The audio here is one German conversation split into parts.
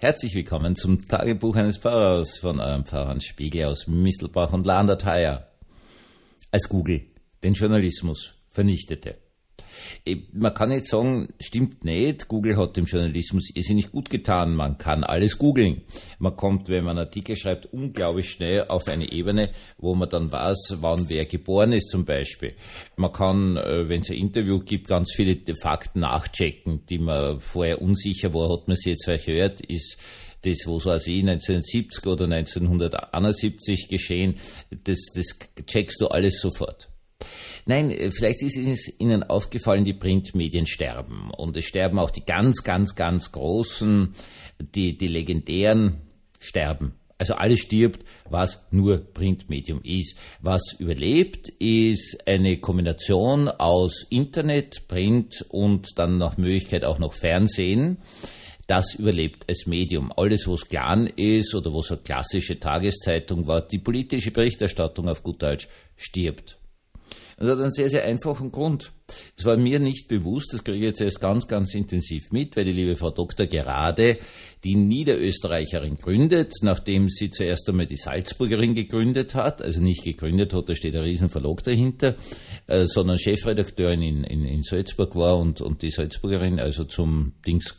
Herzlich willkommen zum Tagebuch eines Pfarrers von eurem Pfarrer Hans Spiegel aus Mistelbach und Landert-Haier. Als Google den Journalismus vernichtete. Man kann jetzt sagen, stimmt nicht, Google hat dem Journalismus irrsinnig gut getan, man kann alles googeln. Man kommt, wenn man Artikel schreibt, unglaublich schnell auf eine Ebene, wo man dann weiß, wann wer geboren ist zum Beispiel. Man kann, wenn es ein Interview gibt, ganz viele Fakten nachchecken, die man vorher unsicher war, hat man sie jetzt verhört, ist das, was weiß ich, 1970 oder 1971 geschehen, das checkst du alles sofort. Nein, vielleicht ist es Ihnen aufgefallen, die Printmedien sterben. Und es sterben auch die ganz, ganz, ganz großen, die legendären sterben. Also alles stirbt, was nur Printmedium ist. Was überlebt, ist eine Kombination aus Internet, Print und dann nach Möglichkeit auch noch Fernsehen. Das überlebt als Medium. Alles, was klein ist oder was eine klassische Tageszeitung war, die politische Berichterstattung auf gut Deutsch, stirbt. Das hat einen sehr, sehr einfachen Grund. Das war mir nicht bewusst, das kriege ich jetzt erst ganz, ganz intensiv mit, weil die liebe Frau Doktor gerade die Niederösterreicherin gründet, nachdem sie zuerst einmal die Salzburgerin gegründet hat, also nicht gegründet hat, da steht ein riesen Verlag dahinter, sondern Chefredakteurin in Salzburg war und die Salzburgerin also zum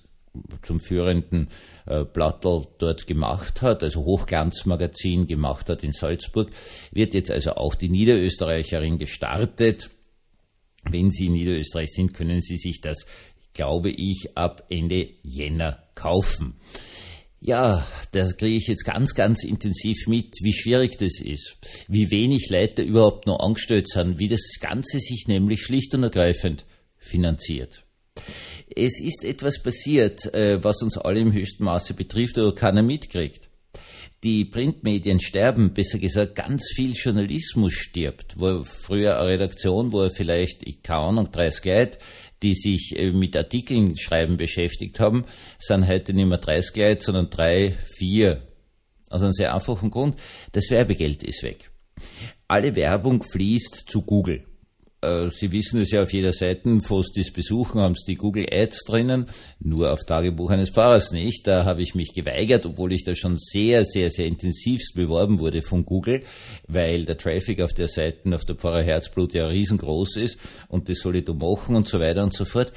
führenden Blattl dort gemacht hat, also Hochglanzmagazin gemacht hat in Salzburg, wird jetzt also auch die Niederösterreicherin gestartet. Wenn Sie in Niederösterreich sind, können Sie sich das, glaube ich, ab Ende Jänner kaufen. Ja, das kriege ich jetzt ganz, ganz intensiv mit, wie schwierig das ist, wie wenig Leute überhaupt noch angestellt sind, wie das Ganze sich nämlich schlicht und ergreifend finanziert. Es ist etwas passiert, was uns alle im höchsten Maße betrifft, aber keiner mitkriegt. Die Printmedien sterben, besser gesagt, ganz viel Journalismus stirbt. Wo früher eine Redaktion, wo vielleicht, 30 Leute, die sich mit Artikeln schreiben beschäftigt haben, sind heute nicht mehr 30 Leute, sondern 3, 4. Aus einem sehr einfachen Grund, das Werbegeld ist weg. Alle Werbung fließt zu Google. Sie wissen es ja, auf jeder Seite, wo Sie das besuchen, haben Sie die Google Ads drinnen, nur auf Tagebuch eines Pfarrers nicht. Da habe ich mich geweigert, obwohl ich da schon sehr, sehr, sehr intensivst beworben wurde von Google, weil der Traffic auf der Seite, auf der Pfarrer Herzblut ja riesengroß ist und das soll ich da machen und so weiter und so fort.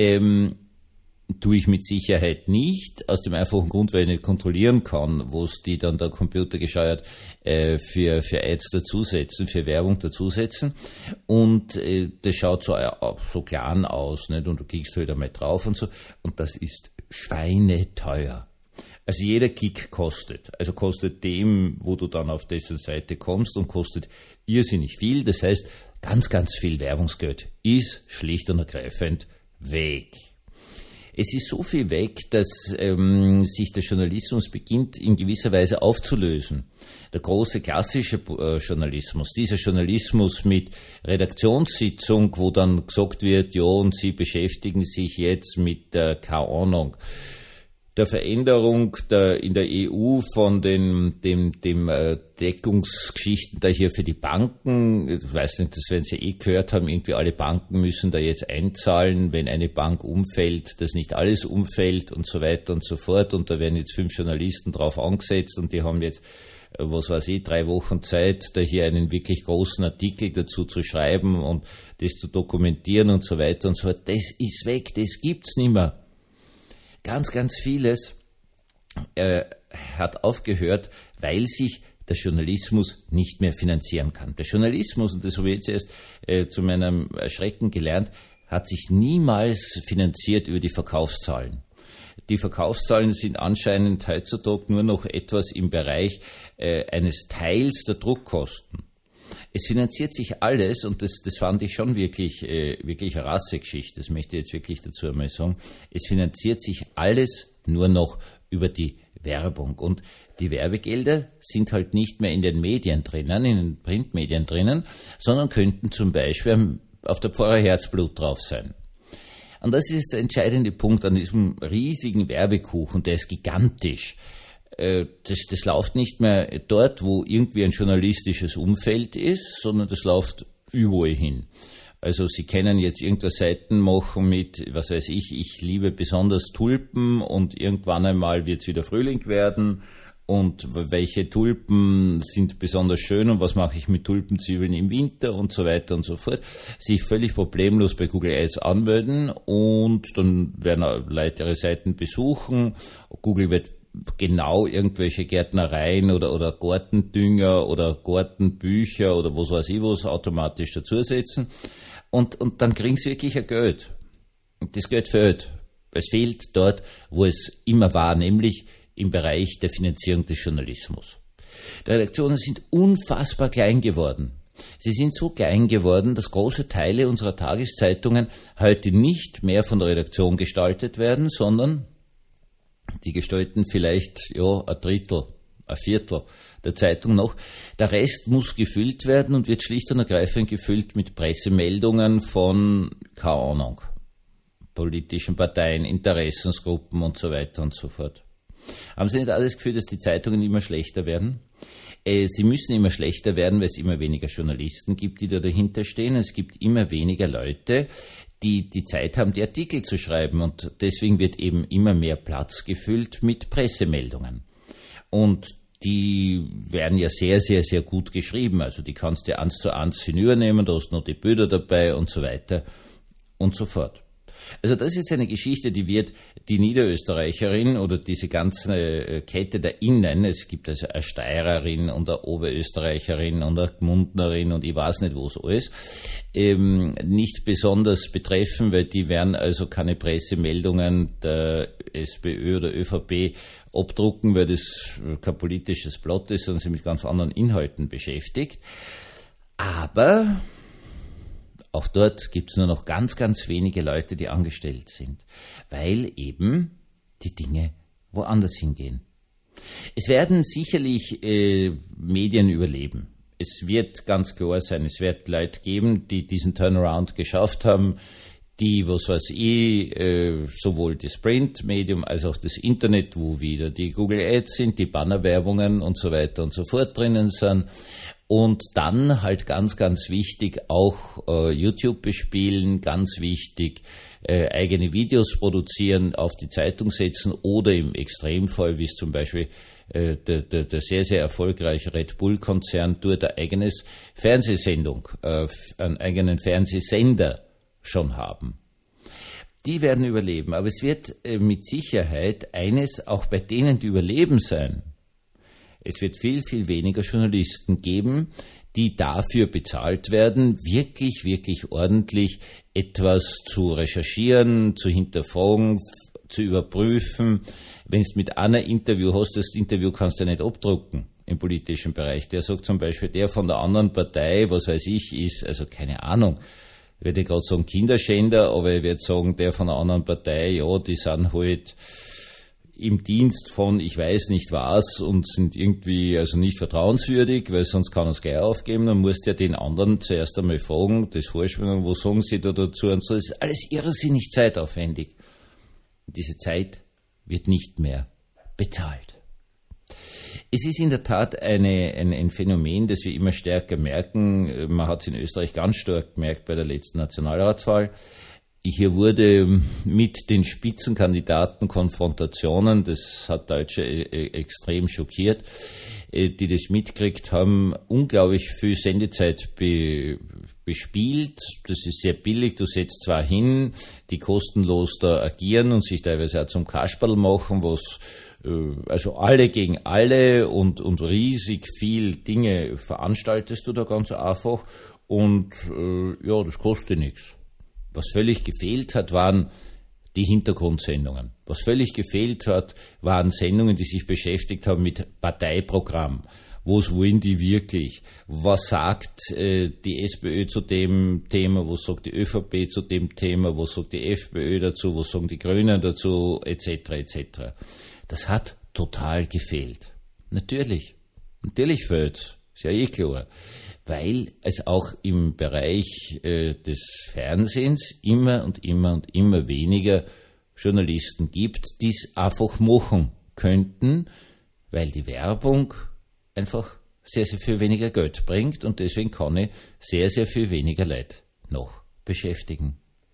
Tue ich mit Sicherheit nicht, aus dem einfachen Grund, weil ich nicht kontrollieren kann, was die dann der Computer gescheuert für Ads dazusetzen, für Werbung dazusetzen. Und das schaut so klein aus, nicht? Und du klickst halt einmal drauf und so. Und das ist schweineteuer. Also jeder Klick kostet. Also kostet dem, wo du dann auf dessen Seite kommst, und kostet irrsinnig viel. Das heißt, ganz, ganz viel Werbungsgeld ist schlicht und ergreifend weg. Es ist so viel weg, dass sich der Journalismus beginnt in gewisser Weise aufzulösen. Der große klassische Journalismus, dieser Journalismus mit Redaktionssitzung, wo dann gesagt wird, ja, und Sie beschäftigen sich jetzt mit keine Ahnung, der Veränderung in der EU von dem Deckungsgeschichten da hier für die Banken. Ich weiß nicht, das werden Sie gehört haben, irgendwie alle Banken müssen da jetzt einzahlen, wenn eine Bank umfällt, dass nicht alles umfällt und so weiter und so fort. Und da werden jetzt 5 Journalisten drauf angesetzt und die haben jetzt, 3 Wochen Zeit, da hier einen wirklich großen Artikel dazu zu schreiben und das zu dokumentieren und so weiter und so fort. Das ist weg, das gibt's nicht mehr. Ganz, ganz vieles hat aufgehört, weil sich der Journalismus nicht mehr finanzieren kann. Der Journalismus, und das habe ich jetzt erst zu meinem Erschrecken gelernt, hat sich niemals finanziert über die Verkaufszahlen. Die Verkaufszahlen sind anscheinend heutzutage nur noch etwas im Bereich eines Teils der Druckkosten. Es finanziert sich alles, und das fand ich schon wirklich eine Rassegeschichte, das möchte ich jetzt wirklich dazu einmal sagen, es finanziert sich alles nur noch über die Werbung. Und die Werbegelder sind halt nicht mehr in den Medien drinnen, in den Printmedien drinnen, sondern könnten zum Beispiel auf der Pfarrer Herzblut drauf sein. Und das ist der entscheidende Punkt an diesem riesigen Werbekuchen, der ist gigantisch. Das läuft nicht mehr dort, wo irgendwie ein journalistisches Umfeld ist, sondern das läuft überall hin. Also Sie können jetzt irgendwas Seiten machen mit, was weiß ich liebe besonders Tulpen und irgendwann einmal wird es wieder Frühling werden und welche Tulpen sind besonders schön und was mache ich mit Tulpenzwiebeln im Winter und so weiter und so fort. Sich völlig problemlos bei Google Ads anmelden und dann werden Leute ihre Seiten besuchen. Google wird genau irgendwelche Gärtnereien oder Gartendünger oder Gartenbücher oder was weiß ich was automatisch dazusetzen. Und dann kriegen sie wirklich ein Geld. Und das Geld fehlt. Es fehlt dort, wo es immer war, nämlich im Bereich der Finanzierung des Journalismus. Die Redaktionen sind unfassbar klein geworden. Sie sind so klein geworden, dass große Teile unserer Tageszeitungen heute nicht mehr von der Redaktion gestaltet werden, sondern die gestalten vielleicht ein Drittel, ein Viertel der Zeitung noch. Der Rest muss gefüllt werden und wird schlicht und ergreifend gefüllt mit Pressemeldungen von, keine Ahnung, politischen Parteien, Interessensgruppen und so weiter und so fort. Haben Sie nicht alles das Gefühl, dass die Zeitungen immer schlechter werden? Sie müssen immer schlechter werden, weil es immer weniger Journalisten gibt, die da dahinter stehen. Es gibt immer weniger Leute, die Zeit haben, die Artikel zu schreiben. Und deswegen wird eben immer mehr Platz gefüllt mit Pressemeldungen. Und die werden ja sehr, sehr, sehr gut geschrieben. Also die kannst du 1:1 hinübernehmen, da hast noch die Bilder dabei und so weiter und so fort. Also das ist jetzt eine Geschichte, die wird die Niederösterreicherin oder diese ganze Kette der Innen, es gibt also eine Steirerin und eine Oberösterreicherin und eine Gmundnerin und ich weiß nicht was alles, nicht besonders betreffen, weil die werden also keine Pressemeldungen der SPÖ oder ÖVP abdrucken, weil das kein politisches Plot ist, sondern sie mit ganz anderen Inhalten beschäftigt. Aber auch dort gibt es nur noch ganz, ganz wenige Leute, die angestellt sind, weil eben die Dinge woanders hingehen. Es werden sicherlich Medien überleben. Es wird ganz klar sein, es wird Leute geben, die diesen Turnaround geschafft haben, die, was weiß ich, sowohl das Print-Medium als auch das Internet, wo wieder die Google Ads sind, die Bannerwerbungen und so weiter und so fort drinnen sind. Und dann halt ganz, ganz wichtig auch YouTube bespielen, ganz wichtig eigene Videos produzieren, auf die Zeitung setzen oder im Extremfall, wie es zum Beispiel der sehr, sehr erfolgreiche Red Bull-Konzern tut, ein eigenes Fernsehsendung, einen eigenen Fernsehsender schon haben. Die werden überleben, aber es wird mit Sicherheit eines auch bei denen, die überleben, sein. Es wird viel, viel weniger Journalisten geben, die dafür bezahlt werden, wirklich, wirklich ordentlich etwas zu recherchieren, zu hinterfragen, zu überprüfen. Wenn du mit einer Interview hast, das Interview kannst du nicht abdrucken im politischen Bereich. Der sagt zum Beispiel, der von der anderen Partei, was weiß ich, ist, also keine Ahnung, ich werde gerade sagen Kinderschänder, aber ich werde sagen, der von der anderen Partei, ja, die sind halt im Dienst von ich weiß nicht was und sind irgendwie also nicht vertrauenswürdig, weil sonst kann er es gleich aufgeben, dann musst du ja den anderen zuerst einmal fragen, das vorschwingen, wo sagen sie da dazu und so. Das ist alles irrsinnig zeitaufwendig. Und diese Zeit wird nicht mehr bezahlt. Es ist in der Tat ein Phänomen, das wir immer stärker merken. Man hat es in Österreich ganz stark gemerkt bei der letzten Nationalratswahl. Hier wurde mit den Spitzenkandidaten Konfrontationen, das hat Deutsche extrem schockiert, die das mitgekriegt haben, unglaublich viel Sendezeit bespielt. Das ist sehr billig, du setzt zwar hin, die kostenlos da agieren und sich teilweise auch zum Kasperl machen, was also alle gegen alle und riesig viel Dinge veranstaltest du da ganz einfach und ja, das kostet nichts. Was völlig gefehlt hat, waren die Hintergrundsendungen. Was völlig gefehlt hat, waren Sendungen, die sich beschäftigt haben mit Parteiprogramm. Was wollen die wirklich? Was sagt die SPÖ zu dem Thema? Was sagt die ÖVP zu dem Thema? Was sagt die FPÖ dazu? Was sagen die Grünen dazu? Etc. etc. Das hat total gefehlt. Natürlich fehlt's. Ist ja klar. Weil es auch im Bereich des Fernsehens immer und immer weniger Journalisten gibt, die es einfach machen könnten, weil die Werbung einfach sehr, sehr viel weniger Geld bringt und deswegen kann ich sehr, sehr viel weniger Leute noch beschäftigen.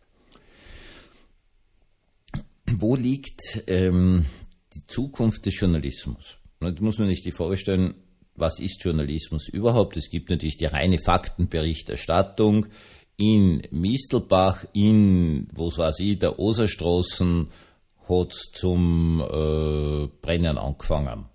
Wo liegt die Zukunft des Journalismus? Da muss man sich die Frage stellen, was ist Journalismus überhaupt? Es gibt natürlich die reine Faktenberichterstattung in Mistelbach, der Oserstraßen hat zum Brennen angefangen.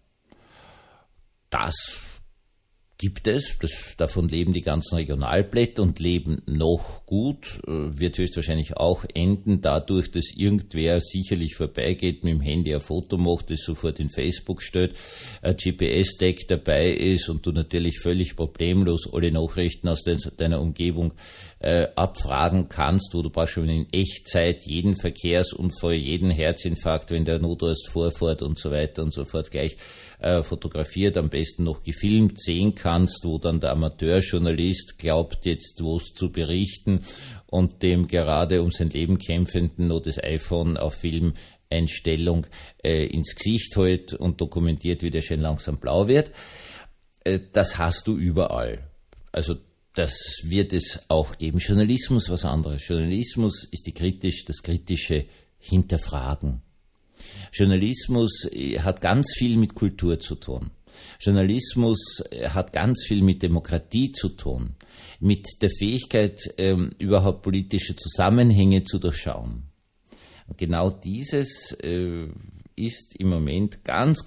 Das gibt es, davon leben die ganzen Regionalblätter und leben noch gut, wird höchstwahrscheinlich auch enden dadurch, dass irgendwer sicherlich vorbeigeht, mit dem Handy ein Foto macht, das sofort in Facebook stellt, ein GPS-Tag dabei ist und du natürlich völlig problemlos alle Nachrichten aus deiner Umgebung abfragen kannst, wo du brauchst schon in Echtzeit jeden Verkehrsunfall, jeden Herzinfarkt, wenn der Notarzt vorfährt und so weiter und so fort gleich fotografiert, am besten noch gefilmt sehen kannst, wo dann der Amateurjournalist glaubt, jetzt was zu berichten und dem gerade um sein Leben kämpfenden noch das iPhone auf Filmeinstellung ins Gesicht hält und dokumentiert, wie der schön langsam blau wird. Das hast du überall. Also das wird es auch geben. Journalismus was anderes. Journalismus ist das kritische Hinterfragen. Journalismus hat ganz viel mit Kultur zu tun. Journalismus hat ganz viel mit Demokratie zu tun, mit der Fähigkeit, überhaupt politische Zusammenhänge zu durchschauen. Und genau dieses ist im Moment ganz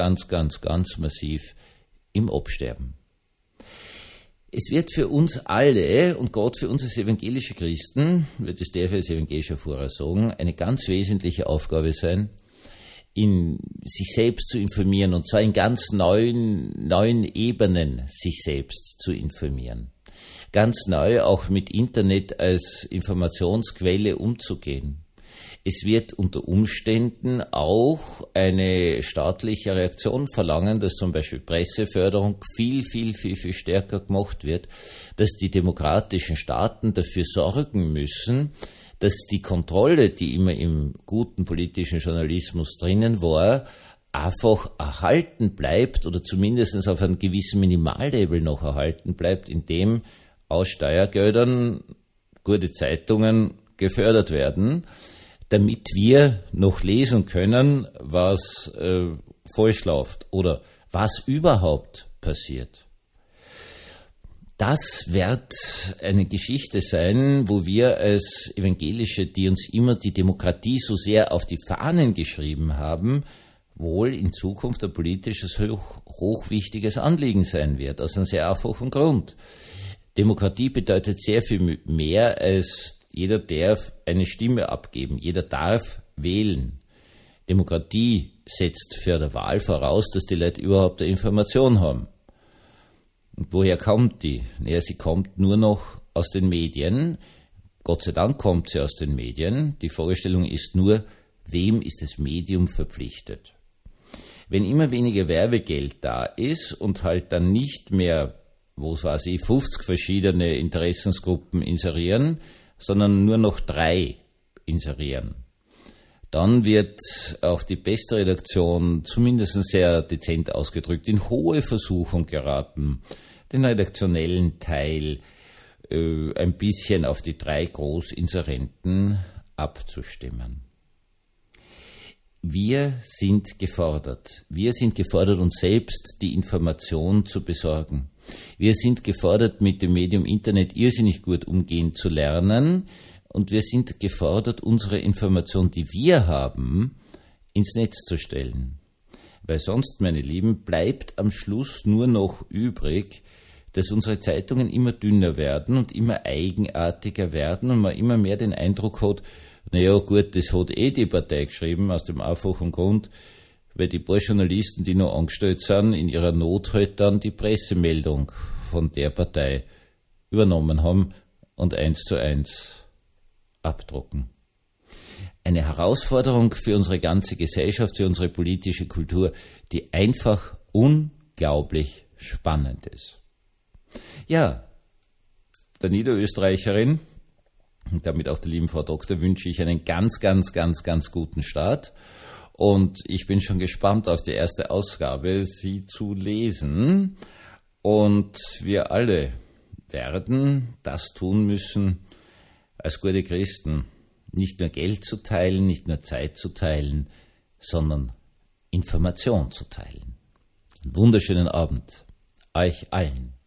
massiv im Absterben. Es wird für uns alle, und Gott für uns als evangelische Christen, wird es der als evangelischer Pfarrer sagen, eine ganz wesentliche Aufgabe sein, in sich selbst zu informieren, und zwar in ganz neuen Ebenen sich selbst zu informieren. Ganz neu auch mit Internet als Informationsquelle umzugehen. Es wird unter Umständen auch eine staatliche Reaktion verlangen, dass zum Beispiel Presseförderung viel stärker gemacht wird, dass die demokratischen Staaten dafür sorgen müssen, dass die Kontrolle, die immer im guten politischen Journalismus drinnen war, einfach erhalten bleibt oder zumindest auf einem gewissen Minimallevel noch erhalten bleibt, indem aus Steuergeldern gute Zeitungen gefördert werden, damit wir noch lesen können, was falsch läuft oder was überhaupt passiert. Das wird eine Geschichte sein, wo wir als Evangelische, die uns immer die Demokratie so sehr auf die Fahnen geschrieben haben, wohl in Zukunft ein politisches, hochwichtiges Anliegen sein wird, aus einem sehr einfachen Grund. Demokratie bedeutet sehr viel mehr als jeder darf eine Stimme abgeben, jeder darf wählen. Demokratie setzt für die Wahl voraus, dass die Leute überhaupt eine Information haben. Und woher kommt die? Naja, sie kommt nur noch aus den Medien. Gott sei Dank kommt sie aus den Medien. Die Vorstellung ist nur, wem ist das Medium verpflichtet? Wenn immer weniger Werbegeld da ist und halt dann nicht mehr, 50 verschiedene Interessensgruppen inserieren, sondern nur noch 3 inserieren. Dann wird auch die beste Redaktion, zumindest sehr dezent ausgedrückt, in hohe Versuchung geraten, den redaktionellen Teil ein bisschen auf die 3 Großinserenten abzustimmen. Wir sind gefordert. Wir sind gefordert, uns selbst die Information zu besorgen. Wir sind gefordert, mit dem Medium Internet irrsinnig gut umgehen zu lernen, und wir sind gefordert, unsere Information, die wir haben, ins Netz zu stellen. Weil sonst, meine Lieben, bleibt am Schluss nur noch übrig, dass unsere Zeitungen immer dünner werden und immer eigenartiger werden und man immer mehr den Eindruck hat, naja gut, das hat die Partei geschrieben, aus dem einfachen Grund, weil die paar Journalisten, die noch angestellt sind, in ihrer Not halt dann die Pressemeldung von der Partei übernommen haben und 1:1 abdrucken. Eine Herausforderung für unsere ganze Gesellschaft, für unsere politische Kultur, die einfach unglaublich spannend ist. Ja, der Niederösterreicherin, und damit auch der lieben Frau Doktor, wünsche ich einen ganz guten Start. Und ich bin schon gespannt auf die erste Ausgabe, sie zu lesen. Und wir alle werden das tun müssen, als gute Christen nicht nur Geld zu teilen, nicht nur Zeit zu teilen, sondern Information zu teilen. Einen wunderschönen Abend euch allen.